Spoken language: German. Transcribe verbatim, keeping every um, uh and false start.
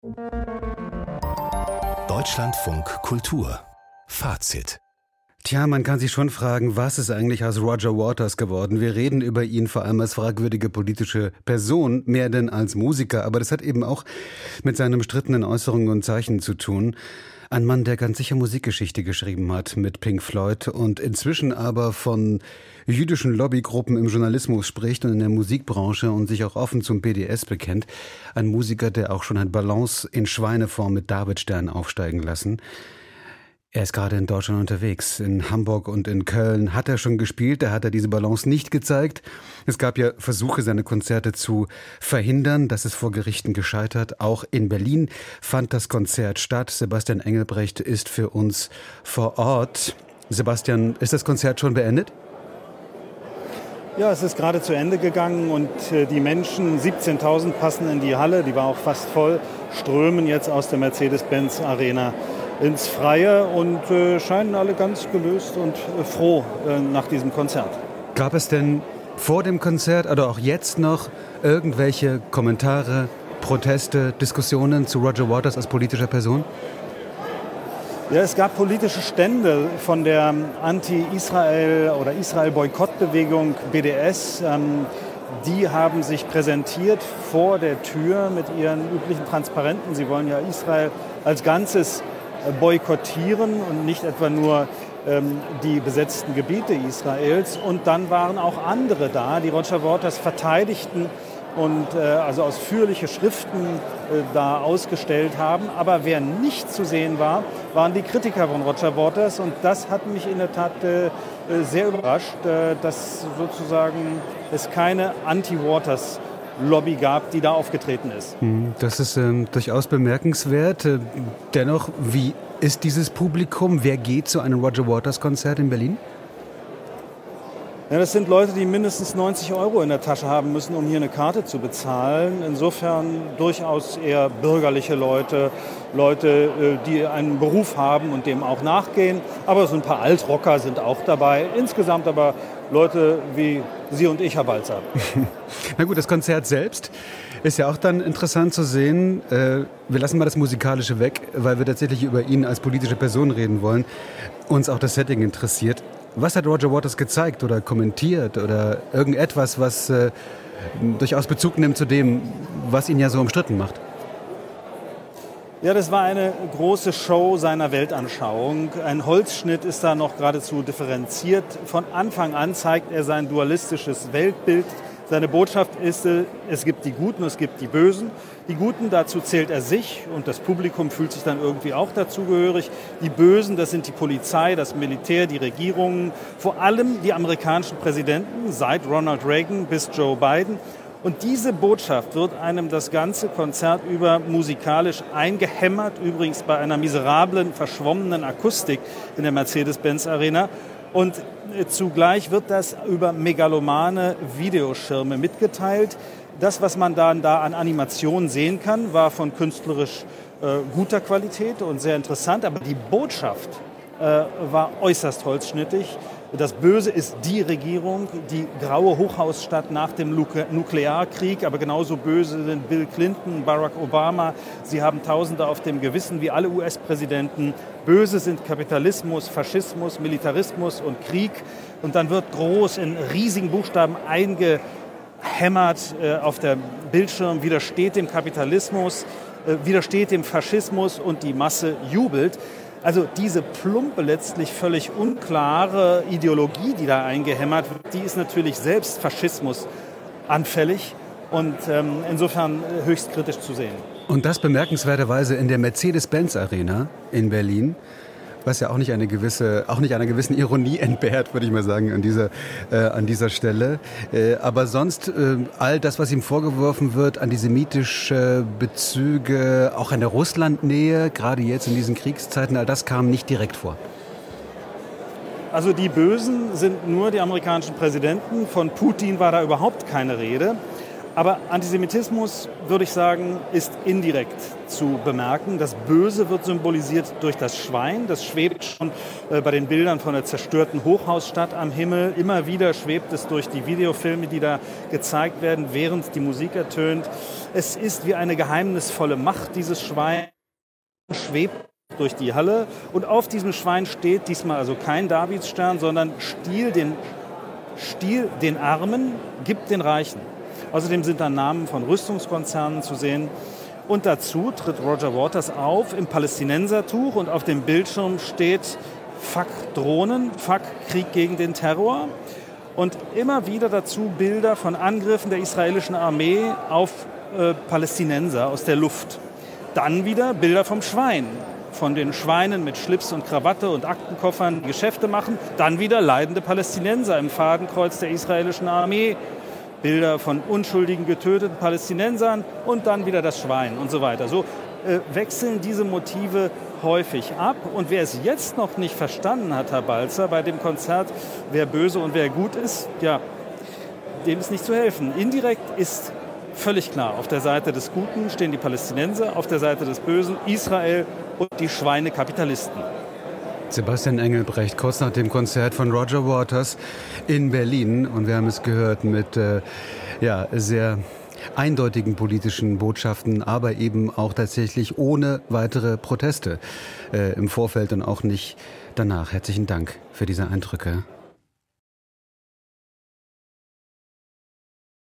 Deutschlandfunk Kultur Fazit. Tja, man kann sich schon fragen, was ist eigentlich aus Roger Waters geworden? Wir reden über ihn vor allem als fragwürdige politische Person, mehr denn als Musiker. Aber das hat eben auch mit seinen umstrittenen Äußerungen und Zeichen zu tun. Ein Mann, der ganz sicher Musikgeschichte geschrieben hat mit Pink Floyd und inzwischen aber von jüdischen Lobbygruppen im Journalismus spricht und in der Musikbranche und sich auch offen zum B D S bekennt. Ein Musiker, der auch schon hat Ballons in Schweineform mit Davidstern aufsteigen lassen. Er ist gerade in Deutschland unterwegs. In Hamburg und in Köln hat er schon gespielt. Da hat er diese Balance nicht gezeigt. Es gab ja Versuche, seine Konzerte zu verhindern. Das ist vor Gerichten gescheitert. Auch in Berlin fand das Konzert statt. Sebastian Engelbrecht ist für uns vor Ort. Sebastian, ist das Konzert schon beendet? Ja, es ist gerade zu Ende gegangen und die Menschen, siebzehntausend passen in die Halle, die war auch fast voll, strömen jetzt aus der Mercedes-Benz Arena ins Freie und äh, scheinen alle ganz gelöst und äh, froh äh, nach diesem Konzert. Gab es denn vor dem Konzert oder auch jetzt noch irgendwelche Kommentare, Proteste, Diskussionen zu Roger Waters als politischer Person? Ja, es gab politische Stände von der Anti-Israel- oder Israel-Boykott-Bewegung B D S. Ähm, die haben sich präsentiert vor der Tür mit ihren üblichen Transparenten. Sie wollen ja Israel als Ganzes boykottieren und nicht etwa nur ähm, die besetzten Gebiete Israels. Und dann waren auch andere da, die Roger Waters verteidigten und äh, also ausführliche Schriften äh, da ausgestellt haben. Aber wer nicht zu sehen war, waren die Kritiker von Roger Waters. Und das hat mich in der Tat äh, sehr überrascht, äh, dass sozusagen es keine Anti-Waters Lobby gab, die da aufgetreten ist. Das ist ähm, durchaus bemerkenswert. Dennoch, wie ist dieses Publikum? Wer geht zu einem Roger Waters Konzert in Berlin? Ja, das sind Leute, die mindestens neunzig Euro in der Tasche haben müssen, um hier eine Karte zu bezahlen. Insofern durchaus eher bürgerliche Leute, Leute, die einen Beruf haben und dem auch nachgehen. Aber so ein paar Altrocker sind auch dabei. Insgesamt aber Leute wie Sie und ich, Herr Balzer. Na gut, das Konzert selbst ist ja auch dann interessant zu sehen. Wir lassen mal das Musikalische weg, weil wir tatsächlich über ihn als politische Person reden wollen. Uns auch das Setting interessiert. Was hat Roger Waters gezeigt oder kommentiert oder irgendetwas, was äh, durchaus Bezug nimmt zu dem, was ihn ja so umstritten macht? Ja, das war eine große Show seiner Weltanschauung. Ein Holzschnitt ist da noch geradezu differenziert. Von Anfang an zeigt er sein dualistisches Weltbild. Seine Botschaft ist, es gibt die Guten, es gibt die Bösen. Die Guten, dazu zählt er sich und das Publikum fühlt sich dann irgendwie auch dazugehörig. Die Bösen, das sind die Polizei, das Militär, die Regierungen, vor allem die amerikanischen Präsidenten, seit Ronald Reagan bis Joe Biden. Und diese Botschaft wird einem das ganze Konzert über musikalisch eingehämmert, übrigens bei einer miserablen, verschwommenen Akustik in der Mercedes-Benz Arena. Und zugleich wird das über megalomane Videoschirme mitgeteilt. Das, was man dann da an Animationen sehen kann, war von künstlerisch äh, guter Qualität und sehr interessant. Aber die Botschaft äh, war äußerst holzschnittig. Das Böse ist die Regierung, die graue Hochhausstadt nach dem Nuklearkrieg. Aber genauso böse sind Bill Clinton, Barack Obama. Sie haben Tausende auf dem Gewissen, wie alle U S-Präsidenten. Böse sind Kapitalismus, Faschismus, Militarismus und Krieg. Und dann wird groß in riesigen Buchstaben eingehämmert äh, auf der Bildschirm, widersteht dem Kapitalismus, äh, widersteht dem Faschismus und die Masse jubelt. Also diese plumpe, letztlich völlig unklare Ideologie, die da eingehämmert wird, die ist natürlich selbst Faschismus anfällig und ähm, insofern höchst kritisch zu sehen. Und das bemerkenswerterweise in der Mercedes-Benz Arena in Berlin, was ja auch nicht eine gewisse, auch nicht einer gewissen Ironie entbehrt, würde ich mal sagen, an dieser, äh, an dieser Stelle. Äh, aber sonst äh, all das, was ihm vorgeworfen wird, antisemitische Bezüge, auch an der Russlandnähe, gerade jetzt in diesen Kriegszeiten, all das kam nicht direkt vor. Also die Bösen sind nur die amerikanischen Präsidenten. Von Putin war da überhaupt keine Rede. Aber Antisemitismus, würde ich sagen, ist indirekt zu bemerken. Das Böse wird symbolisiert durch das Schwein. Das schwebt schon äh, bei den Bildern von der zerstörten Hochhausstadt am Himmel. Immer wieder schwebt es durch die Videofilme, die da gezeigt werden, während die Musik ertönt. Es ist wie eine geheimnisvolle Macht, dieses Schwein schwebt durch die Halle. Und auf diesem Schwein steht diesmal also kein Davidsstern, sondern Stiehl den, Stiehl den Armen, gibt den Reichen. Außerdem sind da Namen von Rüstungskonzernen zu sehen. Und dazu tritt Roger Waters auf im Palästinensertuch und auf dem Bildschirm steht Fuck Drohnen, Fuck Krieg gegen den Terror. Und immer wieder dazu Bilder von Angriffen der israelischen Armee auf äh, Palästinenser aus der Luft. Dann wieder Bilder vom Schwein, von den Schweinen mit Schlips und Krawatte und Aktenkoffern die Geschäfte machen. Dann wieder leidende Palästinenser im Fadenkreuz der israelischen Armee. Bilder von unschuldigen getöteten Palästinensern und dann wieder das Schwein und so weiter. So äh, wechseln diese Motive häufig ab. Und wer es jetzt noch nicht verstanden hat, Herr Balzer, bei dem Konzert, wer böse und wer gut ist, ja, dem ist nicht zu helfen. Indirekt ist völlig klar, auf der Seite des Guten stehen die Palästinenser, auf der Seite des Bösen Israel und die Schweinekapitalisten. Sebastian Engelbrecht, kurz nach dem Konzert von Roger Waters in Berlin. Und wir haben es gehört mit äh, ja, sehr eindeutigen politischen Botschaften, aber eben auch tatsächlich ohne weitere Proteste äh, im Vorfeld und auch nicht danach. Herzlichen Dank für diese Eindrücke.